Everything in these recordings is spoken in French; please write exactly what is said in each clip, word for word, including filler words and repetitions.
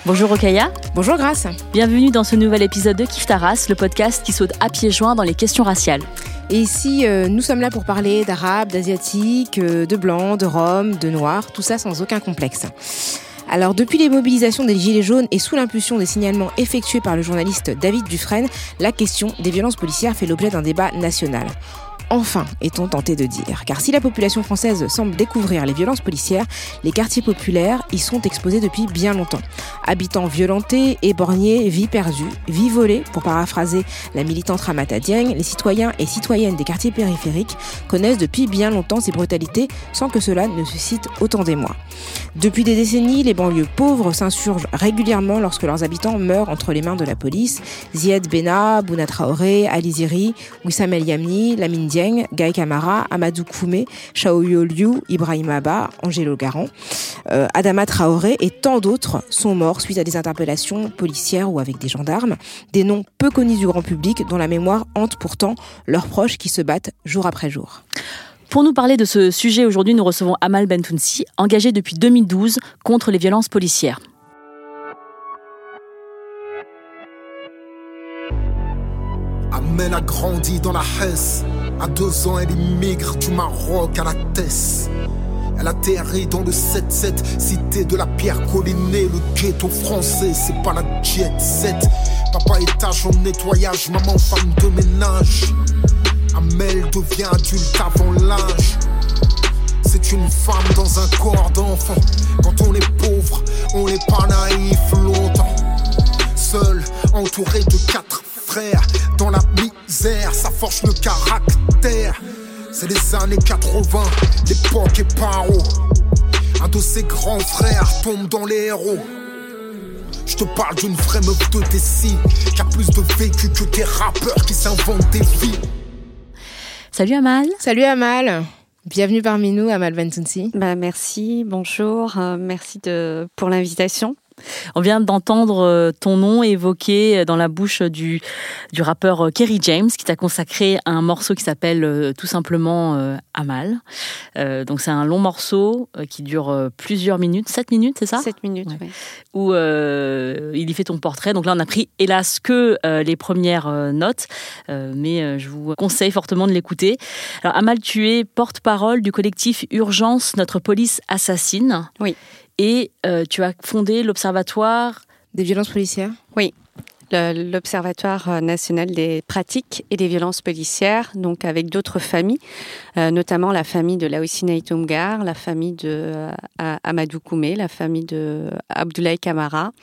Bonjour Rokhaya. Bonjour Grace. Bienvenue dans ce nouvel épisode de Kiffe ta race, le podcast qui saute à pieds joints dans les questions raciales. Et ici, euh, nous sommes là pour parler d'arabes, d'asiatiques, euh, de blancs, de roms, de noirs, tout ça sans aucun complexe. Alors, depuis les mobilisations des Gilets jaunes et sous l'impulsion des signalements effectués par le journaliste David Dufresne, la question des violences policières fait l'objet d'un débat national. Enfin, est-on tenté de dire. Car si la population française semble découvrir les violences policières, les quartiers populaires y sont exposés depuis bien longtemps. Habitants violentés, éborgnés, vie perdue, vie volée, pour paraphraser la militante Ramata Dieng, les citoyens et citoyennes des quartiers périphériques connaissent depuis bien longtemps ces brutalités sans que cela ne suscite autant d'émoi. Depuis des décennies, les banlieues pauvres s'insurgent régulièrement lorsque leurs habitants meurent entre les mains de la police. Zied Benna, Bouna Traoré, Ali Ziri, Wissam El Yamni, Lamine Dieng, Gaye Camara, Amadou Koumé, Shaoyo Liu, Ibrahim Abba, Angelo Garant, euh, Adama Traoré et tant d'autres sont morts suite à des interpellations policières ou avec des gendarmes. Des noms peu connus du grand public dont la mémoire hante pourtant leurs proches qui se battent jour après jour. Pour nous parler de ce sujet, aujourd'hui, nous recevons Amal Bentounsi, engagé depuis deux mille douze contre les violences policières. Amel a grandi dans la Hesse. À deux ans, elle immigre du Maroc à la Thèse. Elle atterrit dans le sept sept, cité de la pierre collinée. Le ghetto français, c'est pas la jet set. Papa est agent de nettoyage, maman femme de ménage. Amel devient adulte avant l'âge. C'est une femme dans un corps d'enfant. Quand on est pauvre, on n'est pas naïf longtemps. Seul, entouré de quatre frères, dans la misère, ça forge le caractère. C'est les années quatre-vingts, l'époque est paro. Un de ses grands frères tombe dans les héros. Je te parle d'une vraie meuf de Tessie qui a plus de vécu que des rappeurs qui s'inventent des vies. Salut Amal. Salut Amal. Bienvenue parmi nous, Amal Bentounsi. Bah merci, bonjour, euh, merci de, pour l'invitation. On vient d'entendre ton nom évoqué dans la bouche du, du rappeur Kerry James, qui t'a consacré un morceau qui s'appelle euh, tout simplement euh, Amal. Euh, donc c'est un long morceau euh, qui dure euh, plusieurs minutes, sept minutes, c'est ça ? Sept minutes, ouais. oui. Où euh, il y fait ton portrait. Donc là, on a pris, hélas, que euh, les premières euh, notes, euh, mais euh, je vous conseille fortement de l'écouter. Alors Amal, tu es porte-parole du collectif Urgence, notre police assassine. Oui. Et euh, tu as fondé l'Observatoire des violences policières. Oui, le, l'Observatoire national des pratiques et des violences policières, donc avec d'autres familles, euh, notamment la famille de Laoussina Toumgar, la famille de euh, Amadou Koumé, la famille de Abdoulaye Camara,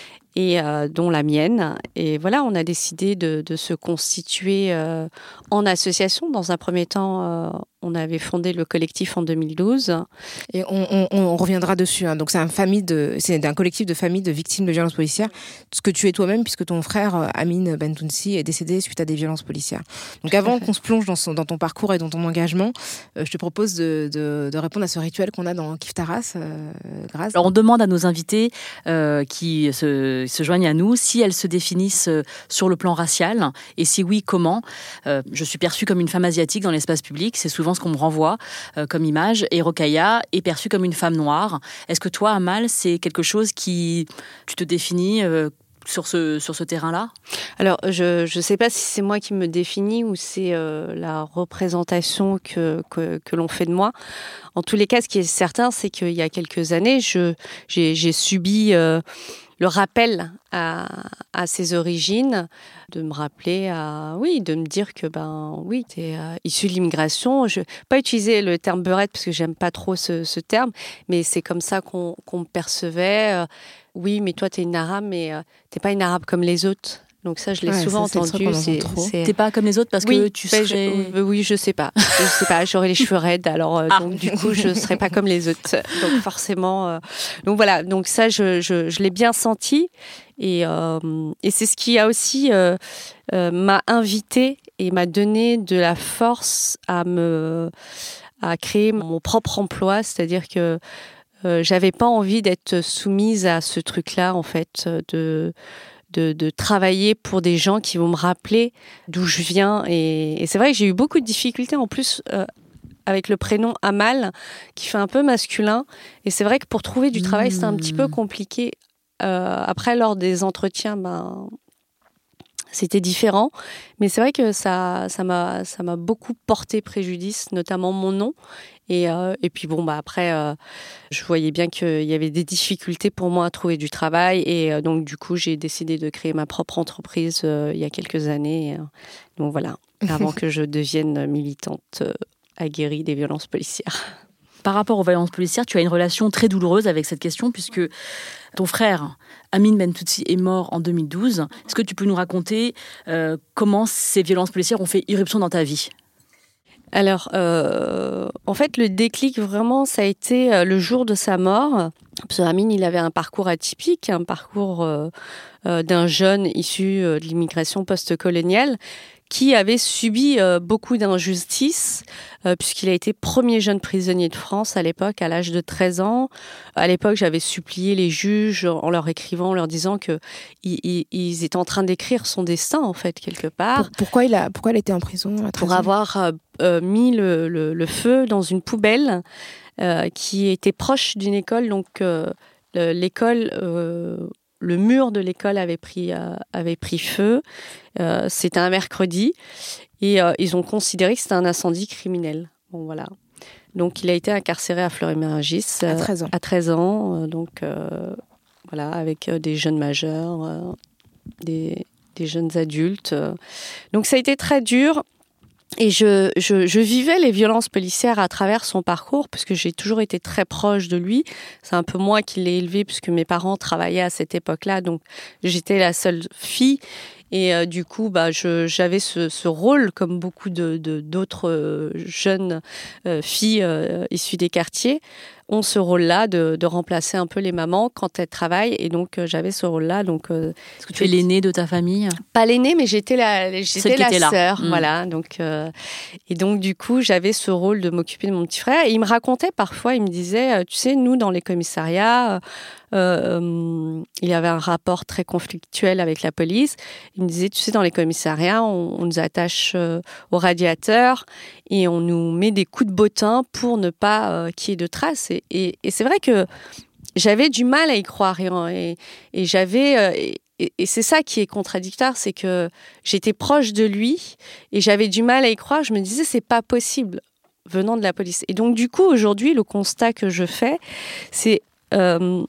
et euh, dont la mienne. Et voilà, on a décidé de, de se constituer euh, en association. Dans un premier temps, euh, on avait fondé le collectif en deux mille douze. Et on, on, on reviendra dessus. Hein. Donc c'est un, famille de, c'est un collectif de familles de victimes de violences policières, ce que tu es toi-même, puisque ton frère Amin Bentounsi est décédé suite à des violences policières. Donc avant qu'on se plonge dans, son, dans ton parcours et dans ton engagement, euh, je te propose de, de, de répondre à ce rituel qu'on a dans Kiffe ta race, euh, Grace. Alors on demande à nos invités euh, qui se, se joignent à nous si elles se définissent sur le plan racial, et si oui, comment. Euh, je suis perçue comme une femme asiatique dans l'espace public, c'est souvent ce qu'on me renvoie euh, comme image, et Rokhaya est perçue comme une femme noire. Est-ce que toi, Amal, c'est quelque chose qui... tu te définis euh, sur ce, sur ce terrain-là ? Alors, je ne sais pas si c'est moi qui me définis ou c'est euh, la représentation que, que, que l'on fait de moi. En tous les cas, ce qui est certain, c'est qu'il y a quelques années, je, j'ai, j'ai subi... Euh, le rappel à, à ses origines, de me rappeler à, oui, de me dire que, ben, oui, t'es euh, issu de l'immigration. Je vais pas utiliser le terme beurette parce que j'aime pas trop ce, ce terme, mais c'est comme ça qu'on, qu'on me percevait. Euh, oui, mais toi, t'es une arabe, mais euh, t'es pas une arabe comme les autres. Donc ça, je l'ai ouais, souvent ça, entendu. C'est, c'est... T'es pas comme les autres parce oui, que tu ben serais... Je, euh, oui, je sais pas. Je sais pas. J'aurais les cheveux raides, alors euh, ah. donc du coup, je serais pas comme les autres. Donc forcément. Euh... Donc voilà. Donc ça, je, je, je l'ai bien senti, et euh, et c'est ce qui a aussi euh, euh, m'a invité et m'a donné de la force à me à créer mon propre emploi, c'est-à-dire que euh, j'avais pas envie d'être soumise à ce truc-là, en fait, de De, de travailler pour des gens qui vont me rappeler d'où je viens. Et, et c'est vrai que j'ai eu beaucoup de difficultés en plus euh, avec le prénom Amal, qui fait un peu masculin. Et c'est vrai que pour trouver du travail, mmh. c'était un petit peu compliqué euh, après, lors des entretiens, ben, c'était différent. Mais c'est vrai que ça, ça m'a, ça m'a beaucoup porté préjudice, notamment mon nom. Et, euh, et puis bon, bah après, euh, je voyais bien qu'il y avait des difficultés pour moi à trouver du travail. Et euh, donc, du coup, j'ai décidé de créer ma propre entreprise euh, il y a quelques années. Donc voilà, avant que je devienne militante euh, aguerrie des violences policières. Par rapport aux violences policières, tu as une relation très douloureuse avec cette question puisque ton frère, Amine Bentoutsi, est mort en deux mille douze. Est-ce que tu peux nous raconter euh, comment ces violences policières ont fait irruption dans ta vie ? Alors, euh, en fait, le déclic, vraiment, ça a été euh, le jour de sa mort. Parce que Amine, il avait un parcours atypique, un parcours euh, euh, d'un jeune issu euh, de l'immigration post-coloniale qui avait subi euh, beaucoup d'injustices, euh, puisqu'il a été premier jeune prisonnier de France à l'époque, à l'âge de treize ans. À l'époque, j'avais supplié les juges en leur écrivant, en leur disant qu'ils ils, ils étaient en train d'écrire son destin, en fait, quelque part. Pour, pourquoi, il a, pourquoi il était en prison à treize ans ? Pour avoir euh, euh, mis le, le, le feu dans une poubelle euh, qui était proche d'une école. Donc, euh, l'école... Euh, Le mur de l'école avait pris, euh, avait pris feu. Euh, c'était un mercredi. Et euh, ils ont considéré que c'était un incendie criminel. Bon, voilà. Donc, il a été incarcéré à Fleury-Mérogis. Euh, à treize ans. À treize ans. Euh, donc, euh, voilà, avec euh, des jeunes majeurs, euh, des, des jeunes adultes. Euh. Donc, ça a été très dur. Et je, je, je vivais les violences policières à travers son parcours, puisque j'ai toujours été très proche de lui. C'est un peu moi qui l'ai élevé, puisque mes parents travaillaient à cette époque-là, donc j'étais la seule fille. Et euh, du coup, bah, je, j'avais ce, ce rôle, comme beaucoup de, de, d'autres euh, jeunes euh, filles euh, issues des quartiers, ont ce rôle-là de, de remplacer un peu les mamans quand elles travaillent. Et donc, euh, j'avais ce rôle-là. Donc, euh, Est-ce que tu es l'aînée de ta famille ? Pas l'aînée, mais j'étais la, j'étais la sœur. Mmh. Voilà. Donc, euh, et donc, du coup, j'avais ce rôle de m'occuper de mon petit frère. Et il me racontait parfois, il me disait, euh, tu sais, nous, dans les commissariats, euh, euh, il y avait un rapport très conflictuel avec la police. Il me disait, tu sais, dans les commissariats, on, on nous attache euh, au radiateur et on nous met des coups de bottin pour ne pas euh, qu'il y ait de traces. Et, et, et c'est vrai que j'avais du mal à y croire. Et, et, et j'avais... Euh, et, et c'est ça qui est contradictoire, c'est que j'étais proche de lui et j'avais du mal à y croire. Je me disais, c'est pas possible venant de la police. Et donc, du coup, aujourd'hui, le constat que je fais, c'est... Euh,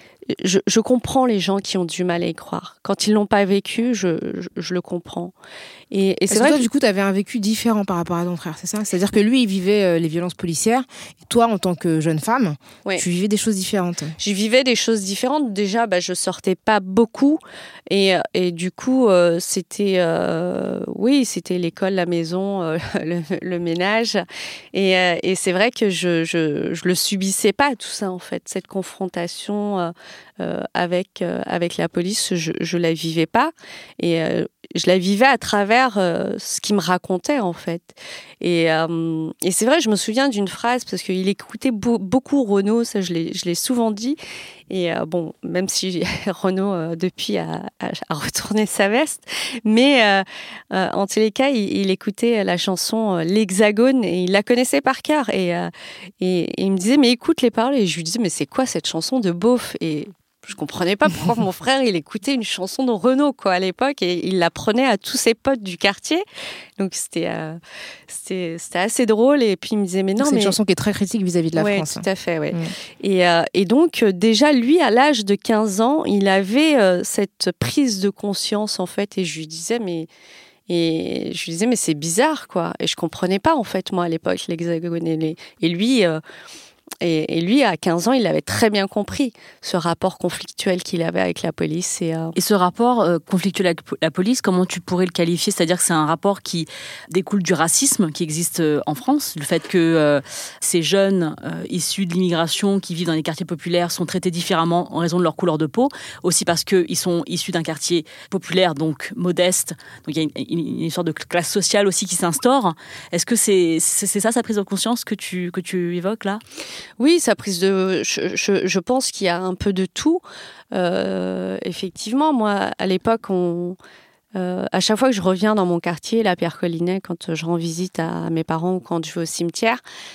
Je, je comprends les gens qui ont du mal à y croire. Quand ils l'ont pas vécu, je, je, je le comprends. Et, et c'est vrai que toi, que... du coup, tu avais un vécu différent par rapport à ton frère, c'est ça ? C'est-à-dire que lui, il vivait euh, les violences policières, et toi, en tant que jeune femme, ouais. tu vivais des choses différentes. Je vivais des choses différentes. Déjà, bah, je sortais pas beaucoup, et, et du coup, euh, c'était, euh, oui, c'était l'école, la maison, euh, le, le ménage, et, euh, et c'est vrai que je, je, je le subissais pas tout ça en fait, cette confrontation. Euh, Euh, avec euh, avec la police, je je la vivais pas et euh, je la vivais à travers euh, ce qu'il me racontait en fait. Et euh, et c'est vrai, je me souviens d'une phrase parce qu'il écoutait beau, beaucoup Renaud, ça je l'ai je l'ai souvent dit. Et euh, bon, même si Renaud euh, depuis a, a, a retourné sa veste, mais euh, euh, en tous les cas, il, il écoutait la chanson euh, L'Hexagone et il la connaissait par cœur. Et, euh, et, et il me disait mais écoute les paroles. Et je lui disais mais c'est quoi cette chanson de beauf? Et je comprenais pas pourquoi mon frère il écoutait une chanson de Renaud quoi à l'époque et il l'apprenait à tous ses potes du quartier. Donc c'était euh, c'était c'était assez drôle et puis il me disait mais non c'est mais une chanson qui est très critique vis-à-vis de la ouais, France. Tout à fait ouais. Mmh. Et euh, et donc déjà lui à l'âge de quinze ans, il avait euh, cette prise de conscience en fait et je lui disais mais et je lui disais mais c'est bizarre quoi et je comprenais pas en fait moi à l'époque l'Hexagone et, les... et lui euh, Et, et lui, à quinze ans, il avait très bien compris ce rapport conflictuel qu'il avait avec la police. Et, euh... et ce rapport euh, conflictuel avec la police, comment tu pourrais le qualifier ? C'est-à-dire que c'est un rapport qui découle du racisme qui existe en France, le fait que euh, ces jeunes euh, issus de l'immigration qui vivent dans les quartiers populaires sont traités différemment en raison de leur couleur de peau, aussi parce qu'ils sont issus d'un quartier populaire, donc modeste. Donc il y a une, une, une sorte de classe sociale aussi qui s'instaure. Est-ce que c'est, c'est, c'est ça, sa prise de conscience que tu, que tu évoques là ? Oui, sa prise de... Je, je, je pense qu'il y a un peu de tout. Euh, effectivement, moi, à l'époque, on... Euh, à chaque fois que je reviens dans mon quartier, la Pierre Collinet, quand je rends visite à mes parents ou quand je vais au cimetière,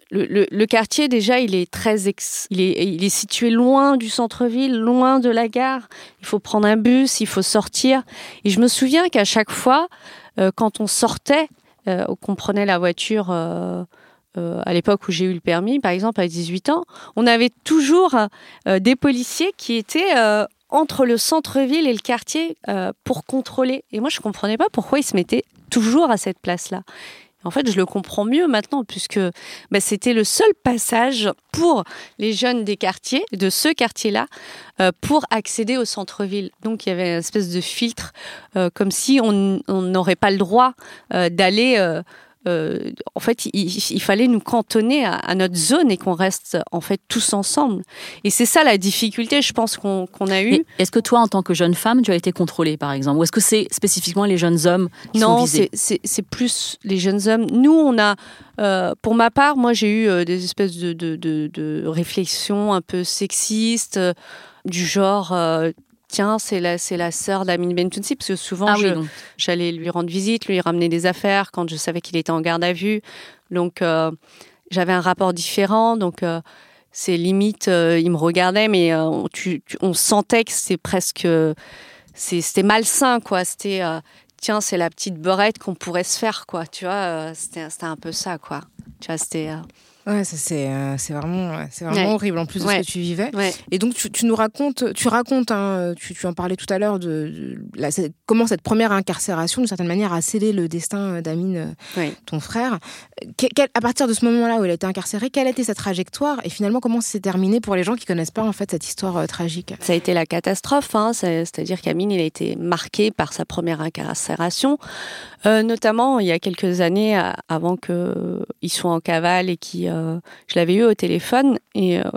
Le, le, le quartier, déjà, il est très ex... il est, il est situé loin du centre-ville, loin de la gare. Il faut prendre un bus, il faut sortir. Et je me souviens qu'à chaque fois, euh, quand on sortait, euh, qu'on prenait la voiture, euh, euh, à l'époque où j'ai eu le permis, par exemple, à dix-huit ans, on avait toujours euh, des policiers qui étaient euh, entre le centre-ville et le quartier euh, pour contrôler. Et moi, je ne comprenais pas pourquoi ils se mettaient toujours à cette place-là. En fait, je le comprends mieux maintenant, puisque bah, c'était le seul passage pour les jeunes des quartiers, de ce quartier-là, euh, pour accéder au centre-ville. Donc, il y avait une espèce de filtre, euh, comme si on n'aurait pas le droit euh, d'aller... Euh, euh, en fait, il, il fallait nous cantonner à, à notre zone et qu'on reste, en fait, tous ensemble. Et c'est ça la difficulté, je pense, qu'on, qu'on a eue. Et est-ce que toi, en tant que jeune femme, tu as été contrôlée, par exemple ? Ou est-ce que c'est spécifiquement les jeunes hommes qui non, sont visés ? Non, c'est, c'est, c'est plus les jeunes hommes. Nous, on a... Euh, pour ma part, moi, j'ai eu euh, des espèces de, de, de, de réflexions un peu sexistes, euh, du genre... Euh, Tiens, c'est la, c'est la sœur d'Amin Bentounsi, parce que souvent, ah je, oui, j'allais lui rendre visite, lui ramener des affaires quand je savais qu'il était en garde à vue. Donc, euh, j'avais un rapport différent. Donc, euh, c'est limite, euh, il me regardait, mais euh, on, tu, tu, on sentait que c'était presque... C'est, c'était malsain, quoi. C'était, euh, tiens, c'est la petite beurette qu'on pourrait se faire, quoi. Tu vois, euh, c'était, c'était un peu ça, quoi. Tu vois, c'était... Euh... Ouais, ça, c'est, euh, c'est vraiment, c'est vraiment ouais. horrible en plus de ouais. ce que tu vivais. Ouais. Et donc, tu, tu nous racontes, tu racontes, hein, tu, tu en parlais tout à l'heure, de, de la, comment cette première incarcération, d'une certaine manière, a scellé le destin d'Amin, ouais. ton frère. Quel, à partir de ce moment-là où il a été incarcéré, quelle a été sa trajectoire ? Et finalement, comment ça s'est terminé pour les gens qui ne connaissent pas en fait, cette histoire euh, tragique ? Ça a été la catastrophe. Hein, c'est, c'est-à-dire qu'Amin, il a été marqué par sa première incarcération. Euh, notamment, il y a quelques années, avant qu'il soit en cavale et qu'il... Euh, je l'avais eu au téléphone et, euh,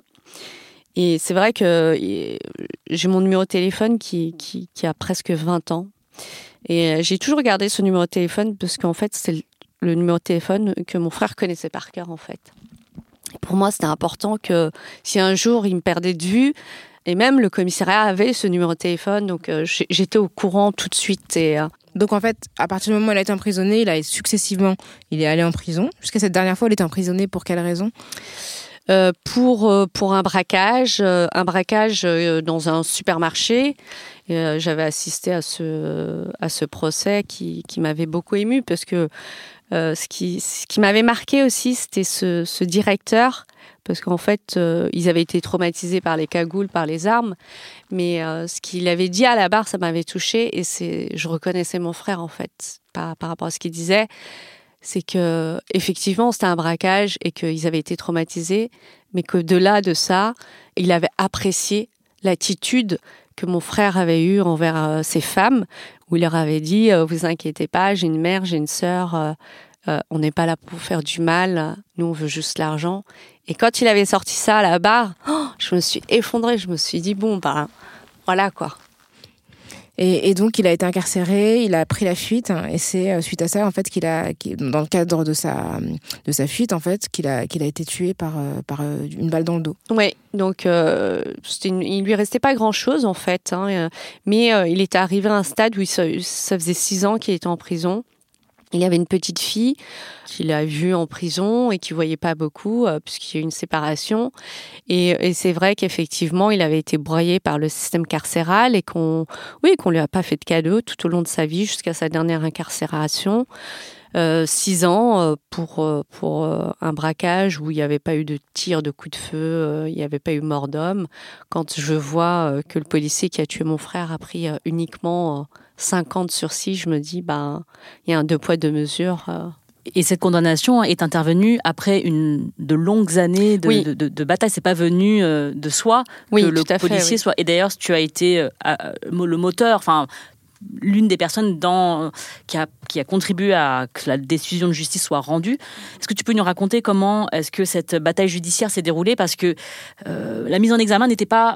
et c'est vrai que j'ai mon numéro de téléphone qui, qui, qui a presque vingt ans. Et j'ai toujours gardé ce numéro de téléphone parce qu'en fait, c'est le, le numéro de téléphone que mon frère connaissait par cœur, en fait. Et pour moi, c'était important que si un jour il me perdait de vue, et même le commissariat avait ce numéro de téléphone, donc euh, j'étais au courant tout de suite. Et, euh, Donc en fait, à partir du moment où il a été emprisonné, il a successivement, il est allé en prison. Jusqu'à cette dernière fois, il était emprisonné pour quelle raison ? euh, pour euh, pour un braquage, euh, un braquage euh, dans un supermarché. Et, euh, j'avais assisté à ce à ce procès qui qui m'avait beaucoup émue parce que euh, ce qui ce qui m'avait marqué aussi, c'était ce ce directeur. Parce qu'en fait, euh, ils avaient été traumatisés par les cagoules, par les armes. Mais euh, ce qu'il avait dit à la barre, ça m'avait touchée. Et c'est, je reconnaissais mon frère, en fait, par, par rapport à ce qu'il disait. C'est que effectivement, c'était un braquage et qu'ils avaient été traumatisés. Mais qu'au-delà de ça, il avait apprécié l'attitude que mon frère avait eue envers euh, ces femmes, où il leur avait dit euh, « Vous inquiétez pas, j'ai une mère, j'ai une sœur, euh, euh, on n'est pas là pour faire du mal, nous on veut juste l'argent ». Et quand il avait sorti ça à la barre, oh, je me suis effondrée. Je me suis dit, bon, bah, voilà, quoi. Et, et donc, il a été incarcéré, il a pris la fuite. Hein, et c'est suite à ça, en fait, qu'il a, qu'il, dans le cadre de sa, de sa fuite, en fait, qu'il a, qu'il a été tué par, par une balle dans le dos. Oui, donc, euh, c'était une, il lui restait pas grand-chose, en fait. Hein, mais euh, il était arrivé à un stade où il, ça, ça faisait six ans qu'il était en prison. Il y avait une petite fille qu'il a vue en prison et qui ne voyait pas beaucoup euh, puisqu'il y a eu une séparation. Et, et c'est vrai qu'effectivement, il avait été broyé par le système carcéral et qu'on oui, qu'on lui a pas fait de cadeau tout au long de sa vie jusqu'à sa dernière incarcération. Euh, six ans euh, pour, euh, pour euh, un braquage où il n'y avait pas eu de tir, de coup de feu, euh, il n'y avait pas eu mort d'homme. Quand je vois euh, que le policier qui a tué mon frère a pris euh, uniquement... Euh, cinquante sursis, je me dis, ben, il y a un deux poids, deux mesures. Euh. Et cette condamnation est intervenue après une, de longues années de, oui. de, de, de bataille. C'est pas venu euh, de soi oui, que le fait, policier oui. soit. Et d'ailleurs, tu as été euh, le moteur, enfin, l'une des personnes dans, qui, a, qui a contribué à que la décision de justice soit rendue. Est-ce que tu peux nous raconter comment est-ce que cette bataille judiciaire s'est déroulée ? Parce que euh, la mise en examen n'était pas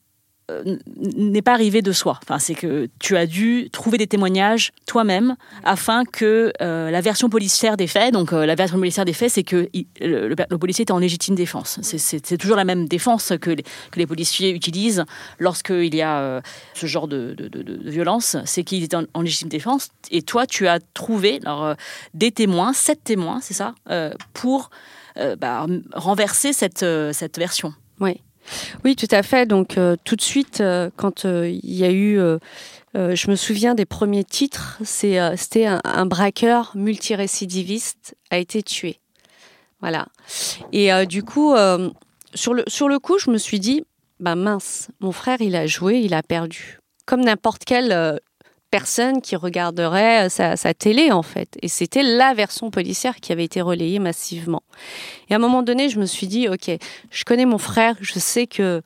n'est pas arrivé de soi. Enfin, c'est que tu as dû trouver des témoignages toi-même afin que euh, la version policière des faits, donc euh, la version policière des faits, c'est que il, le, le, le policier était en légitime défense. C'est, c'est, c'est toujours la même défense que les, que les policiers utilisent lorsqu'il y a euh, ce genre de, de, de, de violence, c'est qu'il était en, en légitime défense. Et toi, tu as trouvé alors, euh, des témoins, sept témoins, c'est ça, euh, pour euh, bah, renverser cette, euh, cette version. Oui. Oui, tout à fait. Donc, euh, tout de suite, euh, quand euh, il y a eu... Euh, euh, je me souviens des premiers titres, c'est, euh, c'était un, un braqueur multirécidiviste a été tué. Voilà. Et euh, du coup, euh, sur, le, sur le coup, je me suis dit, bah mince, mon frère, il a joué, il a perdu. Comme n'importe quelle euh, personne qui regarderait sa, sa télé, en fait. Et c'était la version policière qui avait été relayée massivement. Et à un moment donné, je me suis dit, OK, je connais mon frère, je sais que...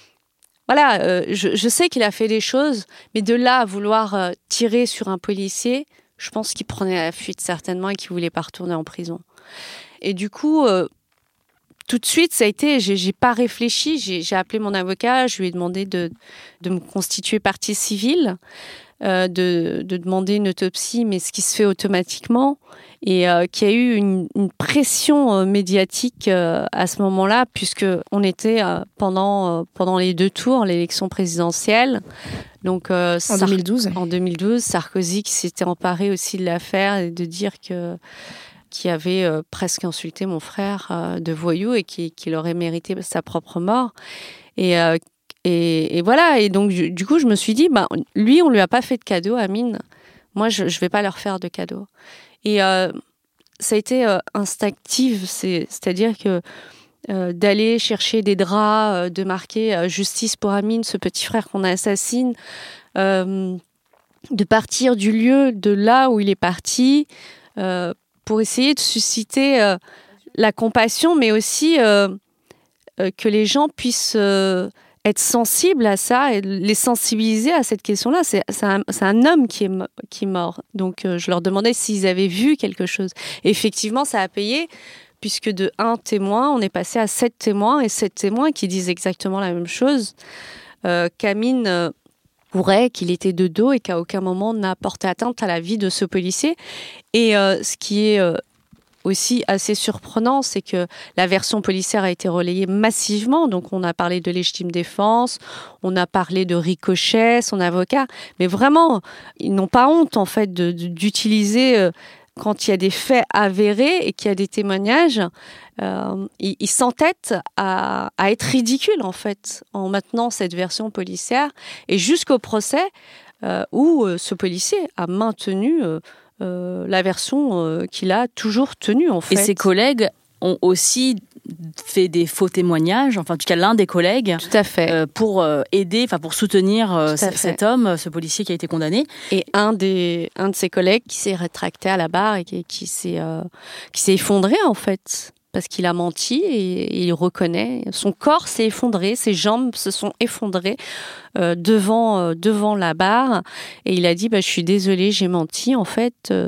Voilà, euh, je, je sais qu'il a fait des choses, mais de là à vouloir euh, tirer sur un policier, je pense qu'il prenait la fuite certainement et qu'il voulait pas retourner en prison. Et du coup, euh, tout de suite, ça a été, j'ai, j'ai pas réfléchi, j'ai, j'ai appelé mon avocat, je lui ai demandé de, de me constituer partie civile, euh, de, de demander une autopsie, mais ce qui se fait automatiquement, et euh, qu'il y a eu une, une pression euh, médiatique euh, à ce moment-là, puisque on était euh, pendant euh, pendant les deux tours, l'élection présidentielle. Donc euh, en Sar- deux mille douze. En deux mille douze, Sarkozy qui s'était emparé aussi de l'affaire et de dire que qui avait euh, presque insulté mon frère euh, de voyou et qui, qui aurait mérité sa propre mort. Et, euh, et, et voilà. Et donc, du, du coup, je me suis dit, bah, lui, on lui a pas fait de cadeau, Amine. Moi, je, je vais pas leur faire de cadeau. Et euh, ça a été euh, instinctif, c'est, c'est-à-dire que euh, d'aller chercher des draps, euh, de marquer euh, justice pour Amine, ce petit frère qu'on assassine, euh, de partir du lieu, de là où il est parti, euh, pour essayer de susciter euh, la compassion, mais aussi euh, euh, que les gens puissent euh, être sensibles à ça et les sensibiliser à cette question-là. C'est, c'est, un, c'est un homme qui est, qui est mort. Donc, euh, je leur demandais s'ils avaient vu quelque chose. Et effectivement, ça a payé, puisque de un témoin, on est passé à sept témoins, et sept témoins qui disent exactement la même chose. Euh, Camille euh, courait, qu'il était de dos et qu'à aucun moment n'a porté atteinte à la vie de ce policier. Et euh, ce qui est euh, aussi assez surprenant, c'est que la version policière a été relayée massivement. Donc, on a parlé de légitime défense, on a parlé de Ricochet, son avocat. Mais vraiment, ils n'ont pas honte, en fait, de, de, d'utiliser... Euh, quand il y a des faits avérés et qu'il y a des témoignages, euh, ils, ils s'entêtent à, à être ridicules, en fait, en maintenant cette version policière. Et jusqu'au procès euh, où euh, ce policier a maintenu euh, euh, la version euh, qu'il a toujours tenue, en fait. Et ses collègues ont aussi fait des faux témoignages, enfin en tout cas l'un des collègues, tout à fait, euh, pour euh, aider, enfin pour soutenir euh, c- cet homme, ce policier qui a été condamné. Et un des un de ses collègues qui s'est rétracté à la barre et qui, qui s'est euh, qui s'est effondré, en fait, parce qu'il a menti et, et il reconnaît. Son corps s'est effondré, ses jambes se sont effondrées euh, devant euh, devant la barre, et il a dit bah, je suis désolé, j'ai menti, en fait. Euh,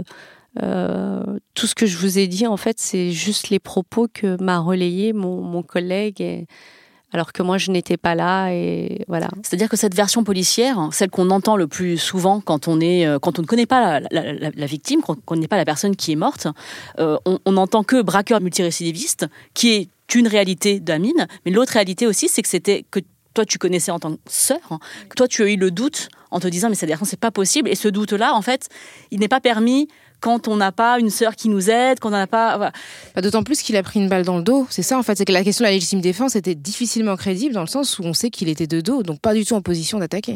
Euh, tout ce que je vous ai dit, en fait, c'est juste les propos que m'a relayé mon, mon collègue, et, alors que moi, je n'étais pas là, et voilà. C'est-à-dire que cette version policière, celle qu'on entend le plus souvent quand on est, quand on ne connaît pas la, la, la, la victime, quand on ne connaît pas la personne qui est morte, euh, on, on entend que braqueur multirécidiviste, qui est une réalité d'Amine, mais l'autre réalité aussi, c'est que c'était que toi, tu connaissais en tant que sœur, que toi, tu as eu le doute en te disant, mais c'est-à-dire que c'est pas possible, et ce doute-là, en fait, il n'est pas permis quand on n'a pas une sœur qui nous aide, quand on n'a pas... Voilà. Bah, d'autant plus qu'il a pris une balle dans le dos. C'est ça, en fait. C'est que la question de la légitime défense était difficilement crédible dans le sens où on sait qu'il était de dos, donc pas du tout en position d'attaquer.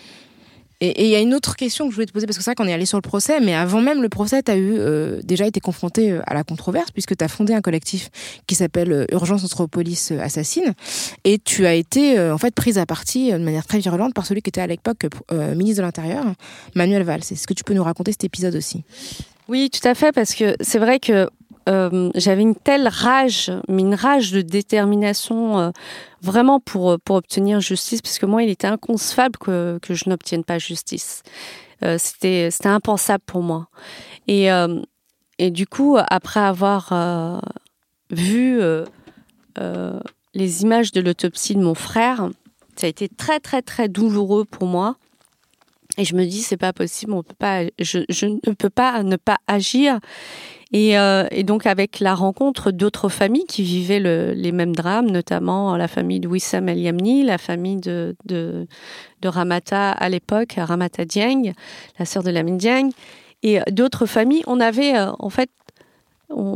Et il y a une autre question que je voulais te poser, parce que c'est vrai qu'on est allé sur le procès, mais avant même le procès, tu as eu, euh, déjà été confronté à la controverse, puisque tu as fondé un collectif qui s'appelle euh, Urgence Anthropolis Assassine, et tu as été euh, en fait prise à partie euh, de manière très virulente par celui qui était à l'époque euh, ministre de l'Intérieur, Manuel Valls. Est-ce que tu peux nous raconter cet épisode aussi ? Oui, tout à fait, parce que c'est vrai que euh, j'avais une telle rage, mais une rage de détermination euh, vraiment pour, pour obtenir justice, parce que moi, il était inconcevable que, que je n'obtienne pas justice. Euh, c'était, c'était impensable pour moi. Et, euh, et du coup, après avoir euh, vu euh, euh, les images de l'autopsie de mon frère, ça a été très, très, très douloureux pour moi. Et je me dis, c'est pas possible, on peut pas, je, je ne peux pas ne pas agir. Et, euh, et donc, avec la rencontre d'autres familles qui vivaient le, les mêmes drames, notamment la famille de Wissam El Yamni, la famille de, de, de Ramata à l'époque, Ramata Dieng, la sœur de Lamine Dieng, et d'autres familles, on avait, euh, en fait, on,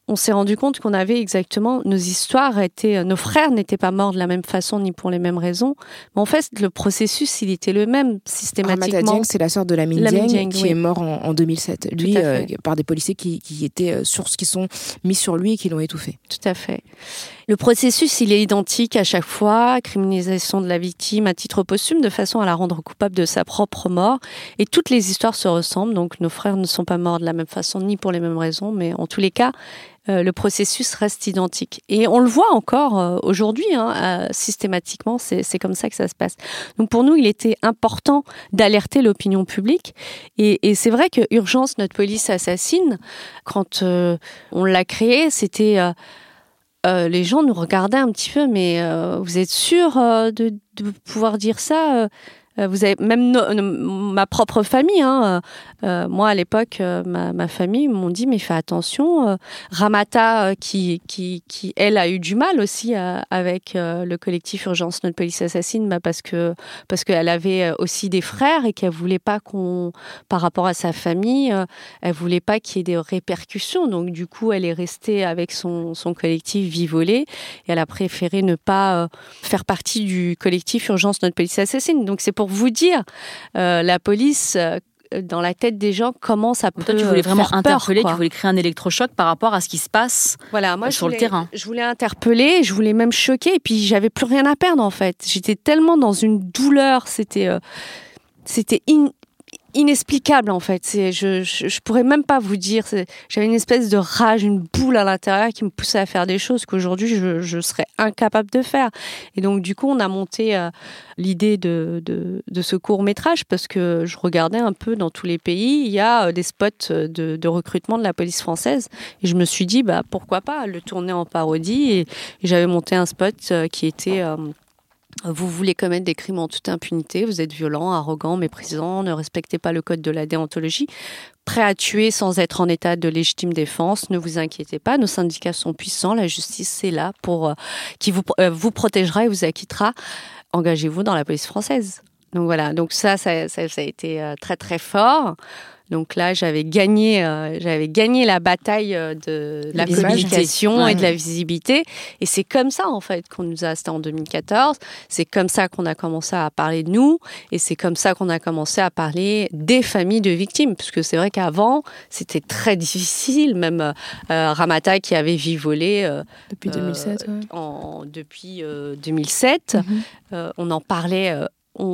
on s'est rendu compte qu'on avait exactement, nos histoires étaient, nos frères n'étaient pas morts de la même façon ni pour les mêmes raisons. Mais en fait, le processus, il était le même systématiquement. Ramata Dieng, c'est la sœur de Lamine Lamine Dieng, Dieng, qui oui. est mort en, en deux mille sept. Lui, euh, par des policiers qui, qui étaient sur, qui sont mis sur lui et qui l'ont étouffé. Tout à fait. Le processus, il est identique à chaque fois, criminalisation de la victime à titre posthume, de façon à la rendre coupable de sa propre mort. Et toutes les histoires se ressemblent, donc nos frères ne sont pas morts de la même façon, ni pour les mêmes raisons, mais en tous les cas, euh, le processus reste identique. Et on le voit encore euh, aujourd'hui, hein, euh, systématiquement, c'est, c'est comme ça que ça se passe. Donc pour nous, il était important d'alerter l'opinion publique. Et, et c'est vrai que Urgence, notre police assassine, quand euh, on l'a créé, c'était... Euh, Euh, les gens nous regardaient un petit peu, mais euh, vous êtes sûr euh, de, de pouvoir dire ça euh, Vous avez même no, no, ma propre famille. Hein, euh, moi, à l'époque, euh, ma, ma famille m'ont dit mais fais attention. Euh, Ramata, euh, qui, qui, qui elle a eu du mal aussi euh, avec euh, le collectif Urgence Notre Police Assassine, bah, parce que parce qu'elle avait aussi des frères et qu'elle voulait pas qu'on, par rapport à sa famille, euh, elle voulait pas qu'il y ait des répercussions. Donc du coup, elle est restée avec son son collectif Vivolé et elle a préféré ne pas euh, faire partie du collectif Urgence Notre Police Assassine. Donc c'est pour vous dire, euh, la police, euh, dans la tête des gens, comment ça peut faire peur. Toi, tu voulais vraiment peur, interpeller, quoi. Tu voulais créer un électrochoc par rapport à ce qui se passe voilà, moi, sur voulais, le terrain. Je voulais interpeller, je voulais même choquer, et puis j'avais plus rien à perdre, en fait. J'étais tellement dans une douleur, c'était, euh, c'était in, inexplicable, en fait. C'est, je, je, je pourrais même pas vous dire. C'est, j'avais une espèce de rage, une boule à l'intérieur qui me poussait à faire des choses qu'aujourd'hui, je, je serais incapable de faire. Et donc, du coup, on a monté euh, l'idée de, de, de ce court-métrage parce que je regardais un peu dans tous les pays, il y a euh, des spots de, de recrutement de la police française. Et je me suis dit, bah, pourquoi pas le tourner en parodie. Et, et j'avais monté un spot euh, qui était... Euh, Vous voulez commettre des crimes en toute impunité, vous êtes violent, arrogant, méprisant, ne respectez pas le code de la déontologie, prêt à tuer sans être en état de légitime défense, ne vous inquiétez pas, nos syndicats sont puissants, la justice c'est là pour euh, qui vous euh, vous protégera et vous acquittera. Engagez-vous dans la police française. Donc voilà, donc ça ça, ça, ça a été euh, très très fort. Donc là, j'avais gagné, euh, j'avais gagné la bataille de la communication ouais. et de la visibilité. Et c'est comme ça, en fait, qu'on nous a, c'était en deux mille quatorze, c'est comme ça qu'on a commencé à parler de nous, et c'est comme ça qu'on a commencé à parler des familles de victimes. Parce que c'est vrai qu'avant, c'était très difficile, même euh, Ramata qui avait vivolé... Euh, depuis deux mille sept, euh, ouais. en, depuis euh, deux mille sept, mm-hmm. euh, on en parlait... Euh,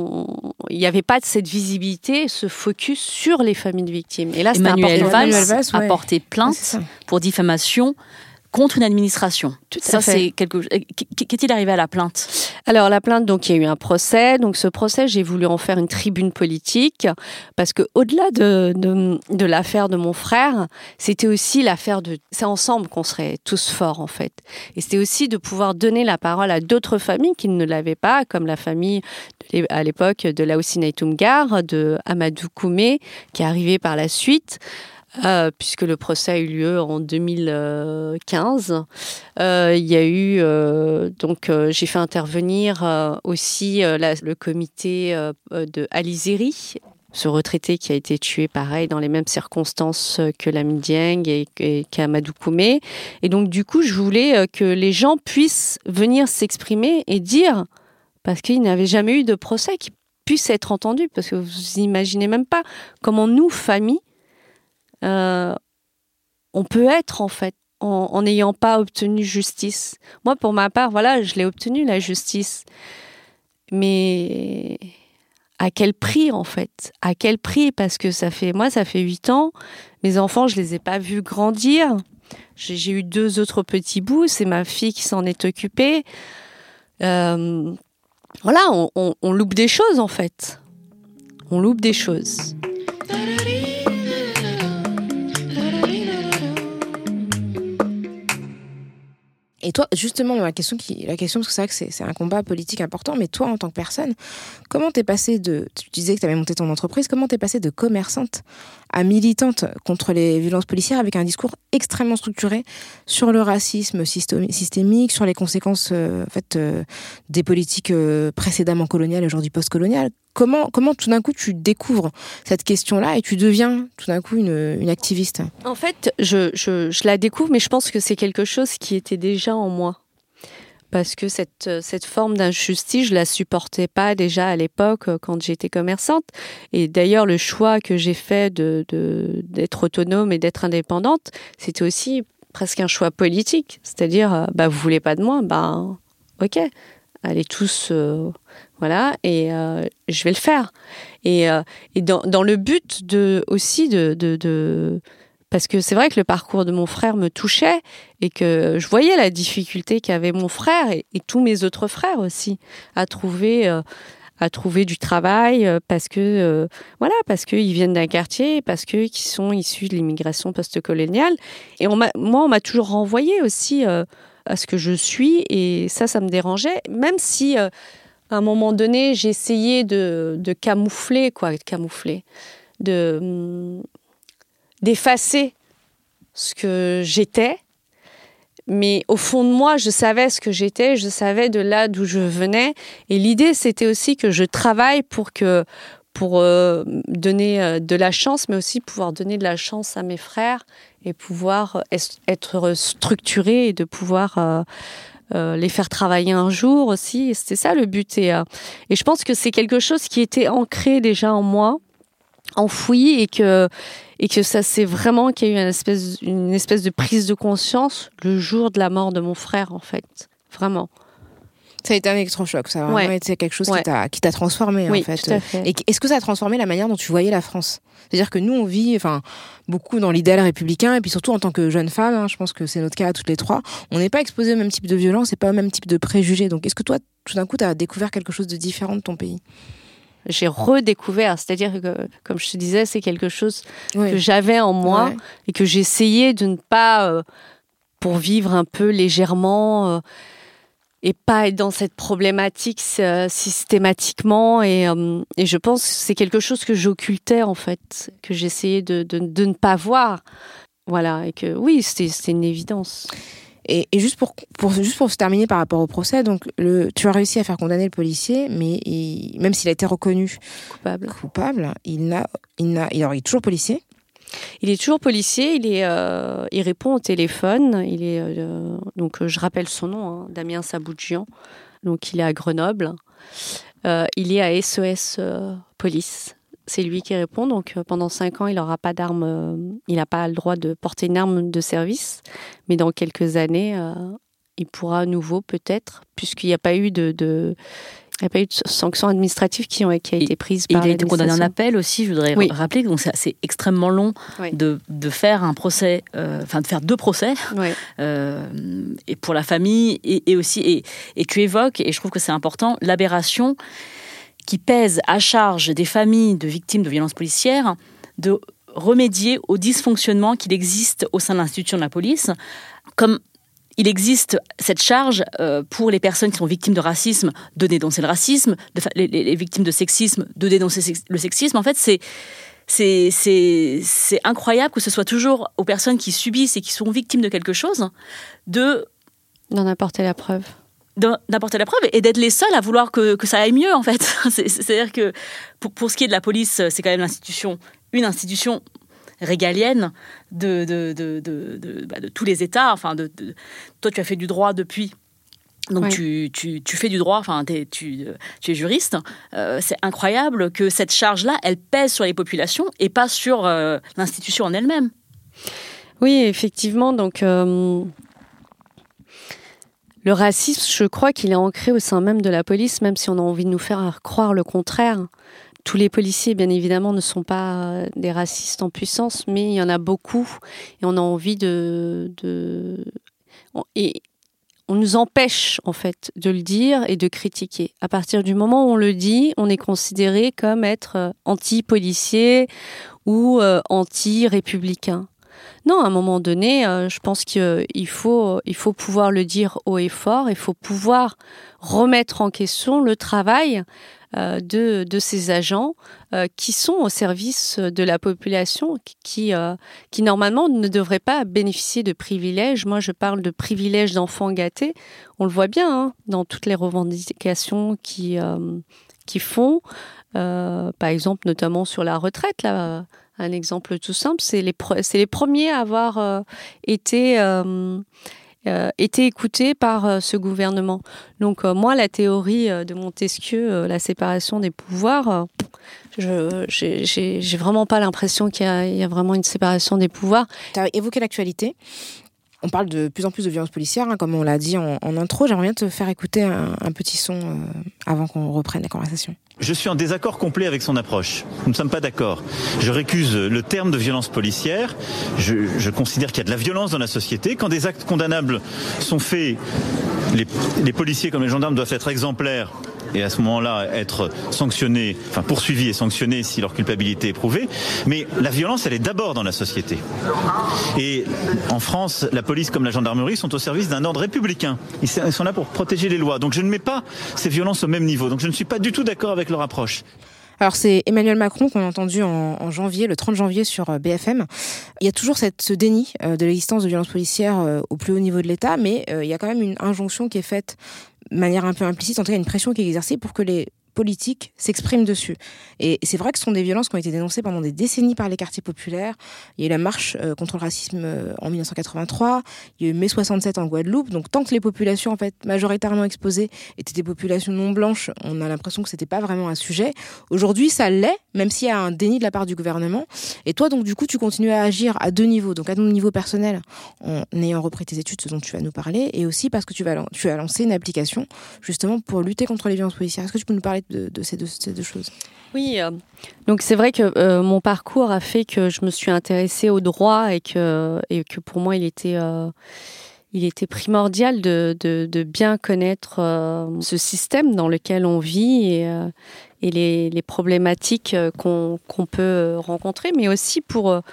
il n'y avait pas de cette visibilité, ce focus sur les familles de victimes. Et là, Emmanuel Valls Valls a ouais. porté plainte pour diffamation contre une administration. Tout à ça, fait. c'est quelque... Qu'est-il arrivé à la plainte ? Alors, la plainte, donc, il y a eu un procès. Donc, ce procès, j'ai voulu en faire une tribune politique parce que, au-delà de, de, de l'affaire de mon frère, c'était aussi l'affaire de... C'est ensemble qu'on serait tous forts, en fait. Et c'était aussi de pouvoir donner la parole à d'autres familles qui ne l'avaient pas, comme la famille, de, à l'époque, de Laoussine Toumgar, de Amadou Koumé, qui est arrivé par la suite. Euh, puisque le procès a eu lieu en deux mille quinze. Euh, il y a eu, euh, donc euh, j'ai fait intervenir euh, aussi euh, la, le comité euh, de Alizeri, ce retraité qui a été tué pareil dans les mêmes circonstances que Lamine Dieng et, et qu'Amadou Koumé. Et donc du coup, je voulais que les gens puissent venir s'exprimer et dire, parce qu'ils n'avaient jamais eu de procès qui puisse être entendu, parce que vous imaginez même pas comment nous, famille, Euh, on peut être en fait en n'ayant pas obtenu justice. Moi, pour ma part, voilà, je l'ai obtenu la justice, mais à quel prix en fait ? À quel prix ? Parce que ça fait, moi, ça fait huit ans. Mes enfants, je les ai pas vus grandir. J'ai, j'ai eu deux autres petits bouts. C'est ma fille qui s'en est occupée. Euh, voilà, on, on, on loupe des choses en fait. On loupe des choses. Et toi, justement, la question, qui, la question parce que c'est vrai que c'est, c'est un combat politique important, mais toi, en tant que personne, comment t'es passée de... Tu disais que t'avais monté ton entreprise, comment t'es passée de commerçante à militante contre les violences policières avec un discours extrêmement structuré sur le racisme systémique, sur les conséquences euh, en fait, euh, des politiques euh, précédemment coloniales et aujourd'hui post-coloniales. Comment, comment tout d'un coup tu découvres cette question-là et tu deviens tout d'un coup une, une activiste? En fait, je, je, je la découvre, mais je pense que c'est quelque chose qui était déjà en moi. Parce que cette, cette forme d'injustice, je la supportais pas déjà à l'époque quand j'étais commerçante. Et d'ailleurs, le choix que j'ai fait de, de, d'être autonome et d'être indépendante, c'était aussi presque un choix politique. C'est-à-dire, bah, vous voulez pas de moi, bah, ok, allez tous... Euh, Voilà, et euh, je vais le faire. Et, euh, et dans, dans le but de, aussi de, de, de... Parce que c'est vrai que le parcours de mon frère me touchait et que je voyais la difficulté qu'avait mon frère et, et tous mes autres frères aussi à trouver, euh, à trouver du travail parce que, euh, voilà, parce qu'ils viennent d'un quartier, parce qu'ils sont issus de l'immigration post-coloniale. Et on m'a, moi, on m'a toujours renvoyé aussi euh, à ce que je suis et ça, ça me dérangeait, même si... Euh, à un moment donné, j'ai essayé de, de camoufler, quoi, de camoufler, de, d'effacer ce que j'étais. Mais au fond de moi, je savais ce que j'étais, je savais de là d'où je venais. Et l'idée, c'était aussi que je travaille pour, que, pour euh, donner de la chance, mais aussi pouvoir donner de la chance à mes frères et pouvoir être structurée et de pouvoir... Euh, Euh, les faire travailler un jour aussi, et c'était ça le but. Et, euh, et je pense que c'est quelque chose qui était ancré déjà en moi, enfoui, et que, et que ça c'est vraiment qu'il y a eu une espèce, une espèce de prise de conscience le jour de la mort de mon frère, en fait. Vraiment. Ça a été un électrochoc, ça a vraiment ouais. été quelque chose ouais. qui t'a, qui t'a transformé, oui, en fait. Tout à fait. Et est-ce que ça a transformé la manière dont tu voyais la France? C'est-à-dire que nous, on vit, enfin, beaucoup dans l'idéal républicain, et puis surtout en tant que jeune femme, hein, je pense que c'est notre cas à toutes les trois, on n'est pas exposé au même type de violence et pas au même type de préjugés. Donc, est-ce que toi, tout d'un coup, t'as découvert quelque chose de différent de ton pays? J'ai redécouvert, c'est-à-dire que, comme je te disais, c'est quelque chose oui. que j'avais en moi ouais. et que j'essayais de ne pas, euh, pour vivre un peu légèrement... Euh, et pas être dans cette problématique euh, systématiquement. Et, euh, et je pense que c'est quelque chose que j'occultais, en fait, que j'essayais de, de, de ne pas voir. Voilà, et que oui, c'était, c'était une évidence. Et, et juste, pour, pour, juste pour se terminer par rapport au procès, donc le, tu as réussi à faire condamner le policier, mais il, même s'il a été reconnu coupable, coupable il, n'a, il, n'a, il, alors, il est toujours policier. Il est toujours policier, il, est, euh, il répond au téléphone. Il est, euh, donc, euh, je rappelle son nom, hein, Damien Saboudjian. Donc, il est à Grenoble. Euh, il est à S O S euh, Police. C'est lui qui répond. Donc, euh, pendant cinq ans, il n'aura pas d'arme. Euh, il n'a pas le droit de porter une arme de service. Mais dans quelques années, euh, il pourra à nouveau, peut-être, puisqu'il n'y a pas eu de... de Il n'y a pas eu de sanctions administratives qui ont qui a été prises par l'administration. Il a été condamné en appel aussi, je voudrais oui. rappeler. Donc c'est, c'est extrêmement long oui. de, de faire un procès, euh, enfin de faire deux procès, oui. euh, et pour la famille et, et aussi et, et tu évoques, et je trouve que c'est important, l'aberration qui pèse à charge des familles de victimes de violences policières de remédier au dysfonctionnement qu'il existe au sein de l'institution de la police, comme il existe cette charge euh, pour les personnes qui sont victimes de racisme de dénoncer le racisme, de, les, les victimes de sexisme de dénoncer le sexisme. En fait, c'est, c'est, c'est, c'est incroyable que ce soit toujours aux personnes qui subissent et qui sont victimes de quelque chose de... d'en apporter la preuve. d'apporter la preuve et d'être les seuls à vouloir que, que ça aille mieux, en fait. C'est, c'est-à-dire que pour, pour ce qui est de la police, c'est quand même l'institution, une institution régalienne de, de, de, de, de, bah de tous les États. Enfin, de, de, toi, tu as fait du droit depuis... Donc, oui. tu, tu, tu fais du droit, enfin, t'es, tu, tu es juriste. Euh, c'est incroyable que cette charge-là, elle pèse sur les populations et pas sur euh, l'institution en elle-même. Oui, effectivement. Donc, euh, le racisme, je crois qu'il est ancré au sein même de la police, même si on a envie de nous faire croire le contraire. Tous les policiers, bien évidemment, ne sont pas des racistes en puissance, mais il y en a beaucoup. Et on a envie de... de et on nous empêche, en fait, de le dire et de critiquer. À partir du moment où on le dit, on est considéré comme être anti-policier ou euh, anti-républicain. Non, à un moment donné, euh, je pense qu'il faut, il faut pouvoir le dire haut et fort, il faut pouvoir remettre en question le travail euh, de, de ces agents euh, qui sont au service de la population, qui, euh, qui normalement ne devraient pas bénéficier de privilèges. Moi, je parle de privilèges d'enfants gâtés. On le voit bien hein, dans toutes les revendications qui, euh, qui font, euh, par exemple, notamment sur la retraite, là. Un exemple tout simple, c'est les, pre- c'est les premiers à avoir euh, été, euh, euh, été écoutés par euh, ce gouvernement. Donc euh, moi, la théorie euh, de Montesquieu, euh, la séparation des pouvoirs, euh, je, j'ai, j'ai, j'ai vraiment pas l'impression qu'il y a, il y a vraiment une séparation des pouvoirs. Tu as évoqué l'actualité. On parle de plus en plus de violences policières, hein, comme on l'a dit en, en intro. J'aimerais bien te faire écouter un, un petit son euh, avant qu'on reprenne la conversation. Je suis en désaccord complet avec son approche. Nous ne sommes pas d'accord. Je récuse le terme de violence policière. Je, je considère qu'il y a de la violence dans la société. Quand des actes condamnables sont faits, les, les policiers comme les gendarmes doivent être exemplaires et à ce moment-là être sanctionnés, enfin poursuivis et sanctionnés si leur culpabilité est prouvée. Mais la violence, elle est d'abord dans la société. Et en France, la police comme la gendarmerie sont au service d'un ordre républicain. Ils sont là pour protéger les lois. Donc je ne mets pas ces violences au même niveau. Donc je ne suis pas du tout d'accord avec leur approche. Alors c'est Emmanuel Macron qu'on a entendu en, en janvier, le trente janvier sur B F M. Il y a toujours cette, ce déni euh, de l'existence de violences policières euh, au plus haut niveau de l'État, mais euh, il y a quand même une injonction qui est faite de manière un peu implicite, en tout cas une pression qui est exercée pour que les politiques s'expriment dessus. Et c'est vrai que ce sont des violences qui ont été dénoncées pendant des décennies par les quartiers populaires. Il y a eu la marche euh, contre le racisme euh, en dix-neuf cent quatre-vingt-trois, il y a eu mai soixante-sept en Guadeloupe. Donc tant que les populations en fait majoritairement exposées étaient des populations non blanches, on a l'impression que c'était pas vraiment un sujet. Aujourd'hui, ça l'est, même s'il y a un déni de la part du gouvernement. Et toi, donc du coup, tu continues à agir à deux niveaux. Donc à ton niveau personnel, en ayant repris tes études, ce dont tu vas nous parler, et aussi parce que tu vas tu as lancé une application justement pour lutter contre les violences policières. Est-ce que tu peux nous parler de, de ces, deux, ces deux choses? Oui, euh, donc c'est vrai que euh, mon parcours a fait que je me suis intéressée au droit et que, et que pour moi il était, euh, il était primordial de, de, de bien connaître euh, ce système dans lequel on vit et, euh, et les, les problématiques qu'on, qu'on peut rencontrer, mais aussi pour... Euh,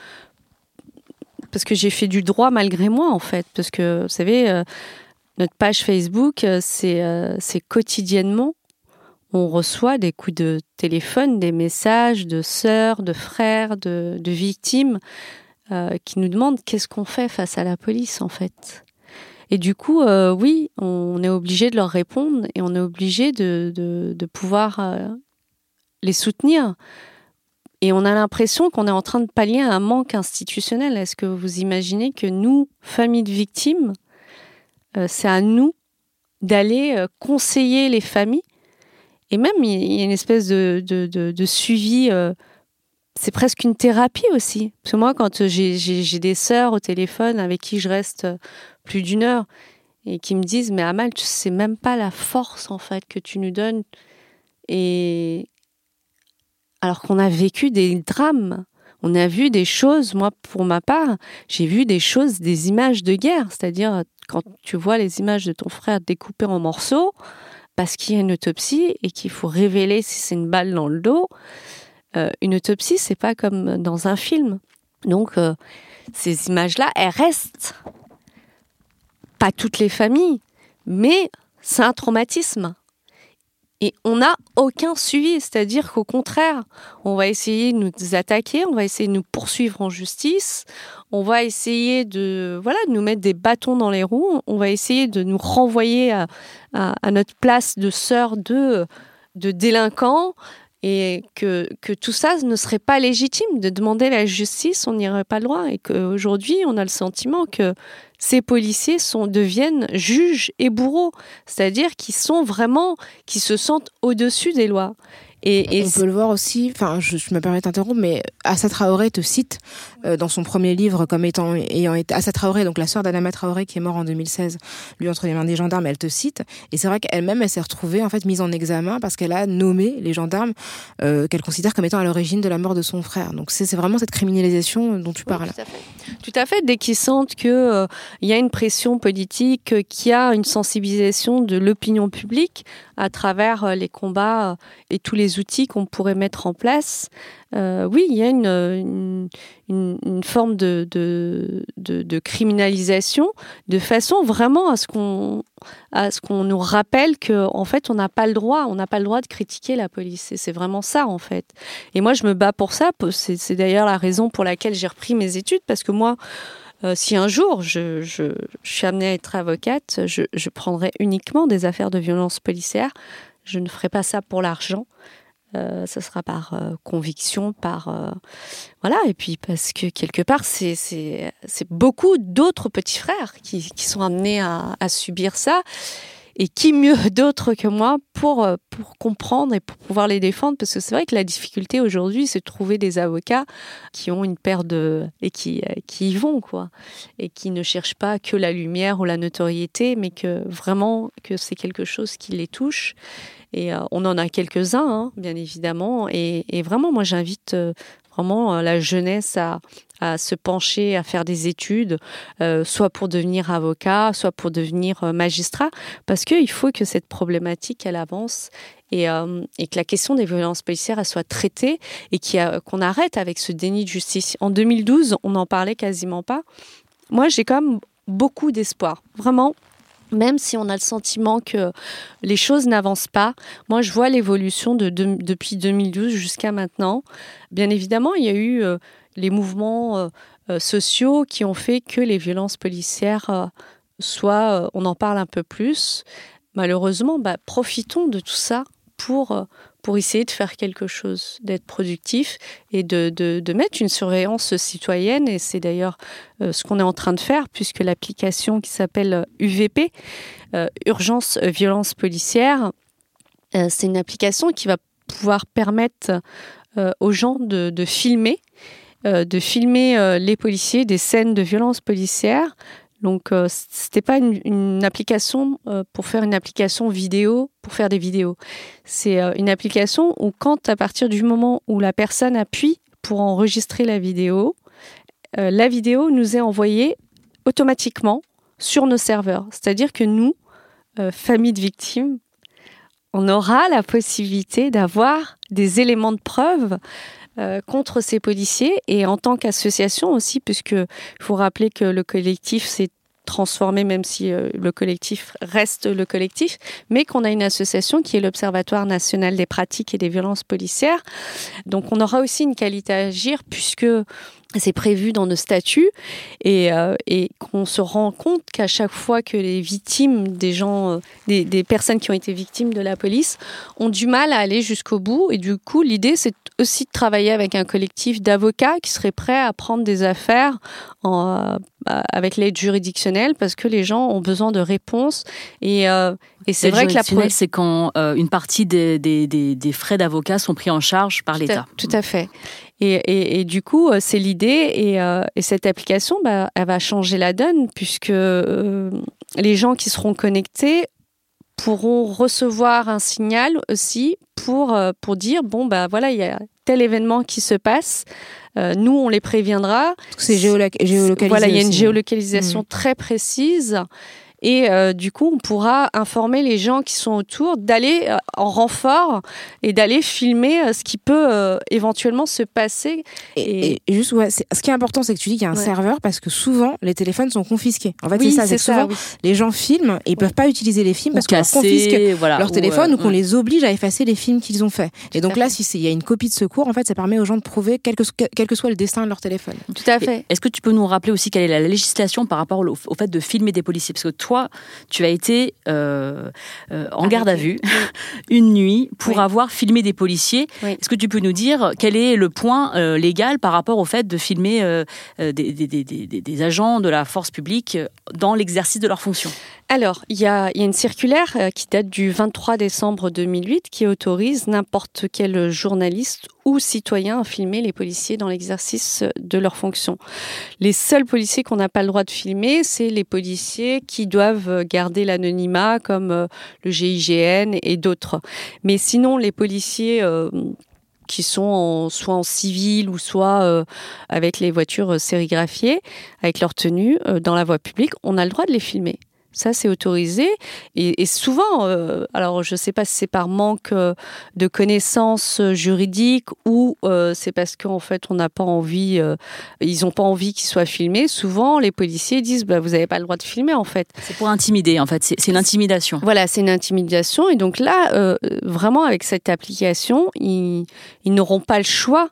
parce que j'ai fait du droit malgré moi en fait, parce que vous savez, euh, notre page Facebook, c'est, euh, c'est quotidiennement on reçoit des coups de téléphone, des messages de sœurs, de frères, de, de victimes euh, qui nous demandent qu'est-ce qu'on fait face à la police en fait. Et du coup, euh, oui, on est obligé de leur répondre et on est obligé de, de, de pouvoir euh, les soutenir. Et on a l'impression qu'on est en train de pallier un manque institutionnel. Est-ce que vous imaginez que nous, familles de victimes, euh, c'est à nous d'aller euh, conseiller les familles? Et même, il y a une espèce de, de, de, de suivi, euh, c'est presque une thérapie aussi. Parce que moi, quand j'ai, j'ai, j'ai des sœurs au téléphone avec qui je reste plus d'une heure et qui me disent « Mais Amal, tu sais même pas la force en fait que tu nous donnes. » Et alors qu'on a vécu des drames, on a vu des choses, moi pour ma part, j'ai vu des choses, des images de guerre. C'est-à-dire, quand tu vois les images de ton frère découpées en morceaux, parce qu'il y a une autopsie et qu'il faut révéler si c'est une balle dans le dos. Euh, une autopsie, c'est pas comme dans un film. Donc, euh, ces images-là, elles restent. Pas toutes les familles, mais c'est un traumatisme. Et on n'a aucun suivi, c'est-à-dire qu'au contraire, on va essayer de nous attaquer, on va essayer de nous poursuivre en justice, on va essayer de, voilà, de nous mettre des bâtons dans les roues, on va essayer de nous renvoyer à, à, à notre place de sœur de, de délinquants, et que, que tout ça ne serait pas légitime. De demander la justice, on n'irait pas loin, et qu'aujourd'hui, on a le sentiment que ces policiers sont, deviennent juges et bourreaux, c'est-à-dire qu'ils sont vraiment, qu'ils se sentent au-dessus des lois. Et, et on peut le voir aussi, enfin, je, je me permets de t'interrompre, mais Assa Traoré te cite euh, dans son premier livre comme étant ayant été Assa Traoré, donc la sœur d'Adama Traoré qui est mort en deux mille seize, lui entre les mains des gendarmes, elle te cite. Et c'est vrai qu'elle-même, elle s'est retrouvée en fait mise en examen parce qu'elle a nommé les gendarmes euh, qu'elle considère comme étant à l'origine de la mort de son frère. Donc c'est, c'est vraiment cette criminalisation dont tu parles. Oui, tout à fait. Tout à fait. Dès qu'ils sentent que euh, il y a une pression politique, euh, qu'il y a une sensibilisation de l'opinion publique à travers euh, les combats euh, et tous les des outils qu'on pourrait mettre en place, euh, oui, il y a une, une, une forme de, de, de, de criminalisation, de façon vraiment à ce qu'on, à ce qu'on nous rappelle qu'en fait, on n'a pas le droit, on n'a pas le droit de critiquer la police. Et c'est vraiment ça, en fait. Et moi, je me bats pour ça. C'est, c'est d'ailleurs la raison pour laquelle j'ai repris mes études, parce que moi, Euh, si un jour je, je, je suis amenée à être avocate, je, je prendrai uniquement des affaires de violence policière. Je ne ferai pas ça pour l'argent. Euh, ça sera par euh, conviction, par euh, voilà. Et puis parce que quelque part, c'est c'est c'est beaucoup d'autres petits frères qui qui sont amenés à, à subir ça. Et qui mieux d'autres que moi pour, pour comprendre et pour pouvoir les défendre, parce que c'est vrai que la difficulté aujourd'hui, c'est de trouver des avocats qui ont une paire de... et qui, qui y vont, quoi. Et qui ne cherchent pas que la lumière ou la notoriété, mais que vraiment, que c'est quelque chose qui les touche. Et euh, on en a quelques-uns, hein, bien évidemment. Et, et vraiment, moi, j'invite euh, vraiment euh, la jeunesse à... à se pencher, à faire des études, euh, soit pour devenir avocat, soit pour devenir euh, magistrat, parce qu'il faut que cette problématique, elle avance et, euh, et que la question des violences policières, elle soit traitée et qu'il y a, qu'on arrête avec ce déni de justice. En deux mille douze, on n'en parlait quasiment pas. Moi, j'ai quand même beaucoup d'espoir, vraiment. Même si on a le sentiment que les choses n'avancent pas, moi, je vois l'évolution de, de, depuis deux mille douze jusqu'à maintenant. Bien évidemment, il y a eu... Euh, les mouvements euh, euh, sociaux qui ont fait que les violences policières euh, soient, euh, on en parle un peu plus. Malheureusement, bah, profitons de tout ça pour, euh, pour essayer de faire quelque chose, d'être productif et de, de, de mettre une surveillance citoyenne. Et c'est d'ailleurs euh, ce qu'on est en train de faire, puisque l'application qui s'appelle U V P, euh, Urgence Violence Policière, euh, c'est une application qui va pouvoir permettre euh, aux gens de, de filmer Euh, de filmer euh, les policiers des scènes de violence policière. Donc, euh, c'était pas une, une application euh, pour faire une application vidéo, pour faire des vidéos. C'est euh, une application où quand, à partir du moment où la personne appuie pour enregistrer la vidéo, euh, la vidéo nous est envoyée automatiquement sur nos serveurs. C'est-à-dire que nous, euh, famille de victimes, on aura la possibilité d'avoir des éléments de preuve Euh, contre ces policiers et en tant qu'association aussi, puisqu'il faut rappeler que le collectif s'est transformé, même si euh, le collectif reste le collectif, mais qu'on a une association qui est l'Observatoire national des pratiques et des violences policières. Donc on aura aussi une qualité à agir puisque c'est prévu dans nos statuts et, euh, et qu'on se rend compte qu'à chaque fois que les victimes, des gens, euh, des, des personnes qui ont été victimes de la police, ont du mal à aller jusqu'au bout. Et du coup, l'idée, c'est aussi de travailler avec un collectif d'avocats qui seraient prêts à prendre des affaires en, euh, avec l'aide juridictionnelle parce que les gens ont besoin de réponses. Et, euh, et c'est vrai que la preuve, c'est quand euh, une partie des, des, des, des frais d'avocat sont pris en charge par tout l'État. À, tout à fait. Et, et, et du coup, c'est l'idée. Et, euh, et cette application, bah, elle va changer la donne puisque euh, les gens qui seront connectés pourront recevoir un signal aussi pour, euh, pour dire, bon, bah, voilà, il y a tel événement qui se passe. Euh, nous, on les préviendra. C'est géolo- géolocalisé. Voilà, il y a une aussi. géolocalisation mmh. très précise. Et euh, du coup, on pourra informer les gens qui sont autour d'aller euh, en renfort et d'aller filmer euh, ce qui peut euh, éventuellement se passer. Et, et... et juste, ouais, c'est, ce qui est important, c'est que tu dis qu'il y a un ouais. serveur parce que souvent, les téléphones sont confisqués. En fait, oui, c'est ça. C'est, c'est ça, souvent, oui. les gens filment et ils ne peuvent pas utiliser les films ou parce qu'on casser, leur confisque voilà, leur ou téléphone euh, ou qu'on ouais. les oblige à effacer les films qu'ils ont faits. Tout et donc là, si il y a une copie de secours, en fait, ça permet aux gens de prouver quel que, quel que soit le destin de leur téléphone. Tout à fait. Et est-ce que tu peux nous rappeler aussi quelle est la législation par rapport au, au fait de filmer des policiers ? Parce que toi, tu as été euh, euh, en garde à vue une nuit pour oui. avoir filmé des policiers. Oui. Est-ce que tu peux nous dire quel est le point euh, légal par rapport au fait de filmer euh, des, des, des, des, des agents de la force publique dans l'exercice de leurs fonctions ? Alors, il y a, y a une circulaire euh, qui date du vingt-trois décembre deux mille huit qui autorise n'importe quel journaliste ou citoyen à filmer les policiers dans l'exercice de leurs fonctions. Les seuls policiers qu'on n'a pas le droit de filmer, c'est les policiers qui doivent garder l'anonymat, comme euh, le G I G N et d'autres. Mais sinon, les policiers... Euh, qui sont en, soit en civil ou soit euh, avec les voitures sérigraphiées, avec leur tenue, euh, dans la voie publique, on a le droit de les filmer. Ça, c'est autorisé. Et, et souvent, euh, alors je ne sais pas si c'est par manque euh, de connaissances juridiques ou euh, c'est parce qu'en fait, on n'a pas envie, euh, ils n'ont pas envie qu'ils soient filmés. Souvent, les policiers disent, bah, vous n'avez pas le droit de filmer, en fait. C'est pour intimider, en fait. C'est, c'est une intimidation. Voilà, c'est une intimidation. Et donc là, euh, vraiment, avec cette application, ils, ils n'auront pas le choix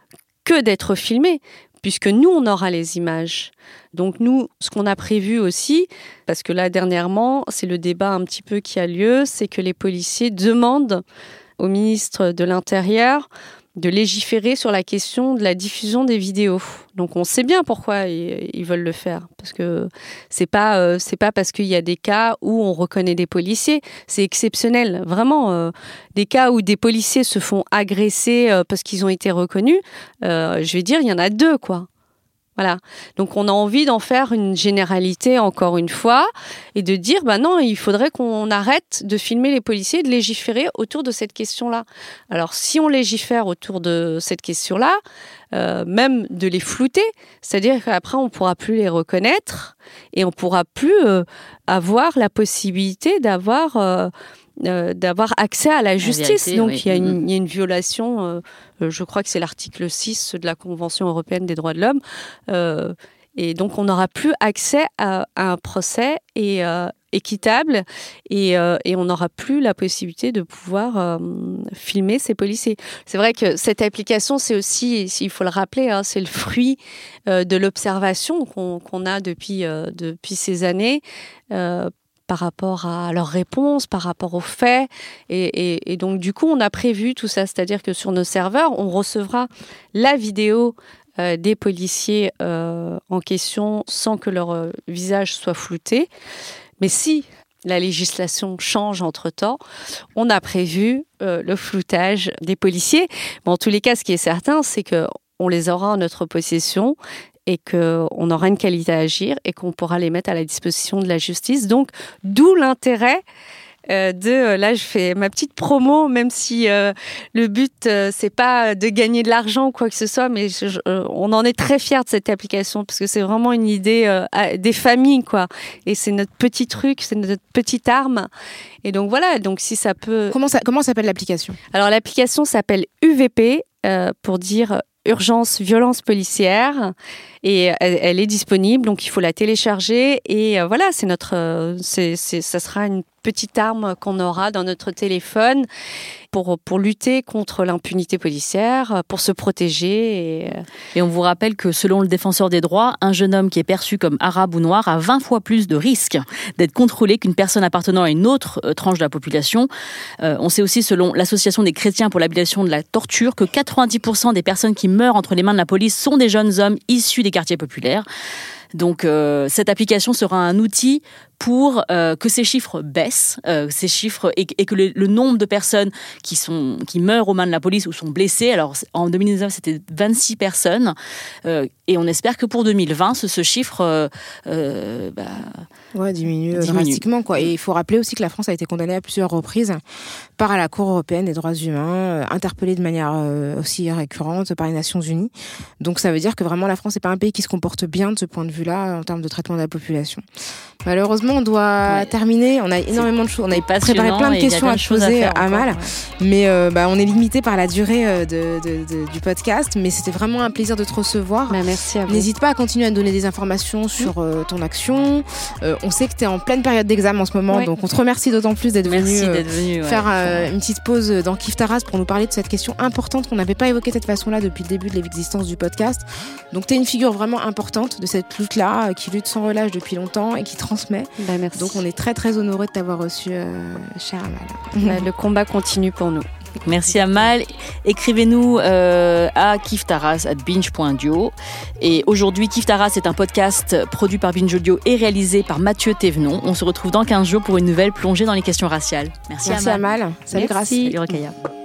que d'être filmés, puisque nous, on aura les images. Donc nous, ce qu'on a prévu aussi, parce que là, dernièrement, c'est le débat un petit peu qui a lieu, c'est que les policiers demandent au ministre de l'Intérieur de légiférer sur la question de la diffusion des vidéos. Donc on sait bien pourquoi ils, ils veulent le faire, parce que c'est pas euh, c'est pas parce qu'il y a des cas où on reconnaît des policiers, c'est exceptionnel, vraiment euh, des cas où des policiers se font agresser euh, parce qu'ils ont été reconnus. Euh, je vais dire, il y en a deux, quoi. Voilà. Donc, on a envie d'en faire une généralité, encore une fois, et de dire, bah non, il faudrait qu'on arrête de filmer les policiers et de légiférer autour de cette question-là. Alors, si on légifère autour de cette question-là, euh, même de les flouter, c'est-à-dire qu'après, on ne pourra plus les reconnaître et on ne pourra plus euh, avoir la possibilité d'avoir... Euh, Euh, d'avoir accès à la justice. La vérité, donc, oui. il, y a une, il y a une violation, euh, je crois que c'est l'article six de la Convention européenne des droits de l'homme. Euh, et donc, on n'aura plus accès à, à un procès et, euh, équitable et, euh, et on n'aura plus la possibilité de pouvoir euh, filmer ces policiers. C'est vrai que cette application, c'est aussi, il faut le rappeler, hein, c'est le fruit euh, de l'observation qu'on, qu'on a depuis, euh, depuis ces années euh, par rapport à leurs réponses, par rapport aux faits. Et, et, et donc, du coup, on a prévu tout ça. C'est-à-dire que sur nos serveurs, on recevra la vidéo euh, des policiers euh, en question sans que leur euh, visage soit flouté. Mais si la législation change entre-temps, on a prévu euh, le floutage des policiers. Bon, en tous les cas, ce qui est certain, c'est qu'on les aura en notre possession et qu'on aura une qualité à agir et qu'on pourra les mettre à la disposition de la justice. Donc, d'où l'intérêt euh, de... Euh, là, je fais ma petite promo, même si euh, le but, euh, c'est pas de gagner de l'argent ou quoi que ce soit, mais je, je, euh, on en est très fiers de cette application parce que c'est vraiment une idée euh, des familles, quoi. Et c'est notre petit truc, c'est notre petite arme. Et donc, voilà. Donc, si ça peut... Comment, ça, comment s'appelle l'application ? Alors, l'application s'appelle U V P, euh, pour dire... Urgence, violence policière, et elle, elle est disponible, donc il faut la télécharger et euh, voilà, c'est notre, euh, c'est, c'est, ça sera une petite arme qu'on aura dans notre téléphone pour pour lutter contre l'impunité policière, pour se protéger. Et, et on vous rappelle que selon le défenseur des droits, un jeune homme qui est perçu comme arabe ou noir a vingt fois plus de risques d'être contrôlé qu'une personne appartenant à une autre euh, tranche de la population. Euh, on sait aussi, selon l'Association des chrétiens pour l'abolition de la torture, que quatre-vingt-dix pour cent des personnes qui meurent entre les mains de la police sont des jeunes hommes issus des quartiers populaires. Donc euh, cette application sera un outil pour euh, que ces chiffres baissent, euh, ces chiffres et, et que le, le nombre de personnes qui sont qui meurent aux mains de la police ou sont blessées. Alors en deux mille dix-neuf, c'était vingt-six personnes, euh, et on espère que pour deux mille vingt, ce, ce chiffre euh, euh, bah, ouais, diminue, diminue drastiquement, quoi. Et il faut rappeler aussi que la France a été condamnée à plusieurs reprises par la Cour européenne des droits humains, euh, interpellée de manière euh, aussi récurrente par les Nations Unies. Donc ça veut dire que vraiment la France n'est pas un pays qui se comporte bien de ce point de vue-là en termes de traitement de la population. Malheureusement, on doit ouais. terminer. On a énormément de choses. On a préparé plein de questions à te poser à, à Amal, ouais. mais euh, bah, on est limité par la durée euh, de, de, de, du podcast. Mais c'était vraiment un plaisir de te recevoir. Bah, merci à vous. N'hésite pas à continuer à nous donner des informations sur euh, ton action. Euh, on sait que tu es en pleine période d'examen en ce moment, ouais. donc on te remercie d'autant plus d'être venu, euh, d'être venu ouais, faire euh, une petite pause dans Kif Taras pour nous parler de cette question importante qu'on n'avait pas évoquée de cette façon-là depuis le début de l'existence du podcast. Donc tu es une figure vraiment importante de cette lutte-là, euh, qui lutte sans relâche depuis longtemps et qui transmet. Bah, merci. Donc on est très très honorés de t'avoir reçu, euh, chère Amal. Bah, le combat continue pour nous. Merci Amal. Écrivez-nous euh, à kiftaras arobase binge point audio. Et aujourd'hui, Kif Taras est un podcast produit par Binge Audio et réalisé par Mathieu Thévenon. On se retrouve dans quinze jours pour une nouvelle plongée dans les questions raciales. Merci, Merci Amal. Amal. Salut Grace. Salut Rokhaya.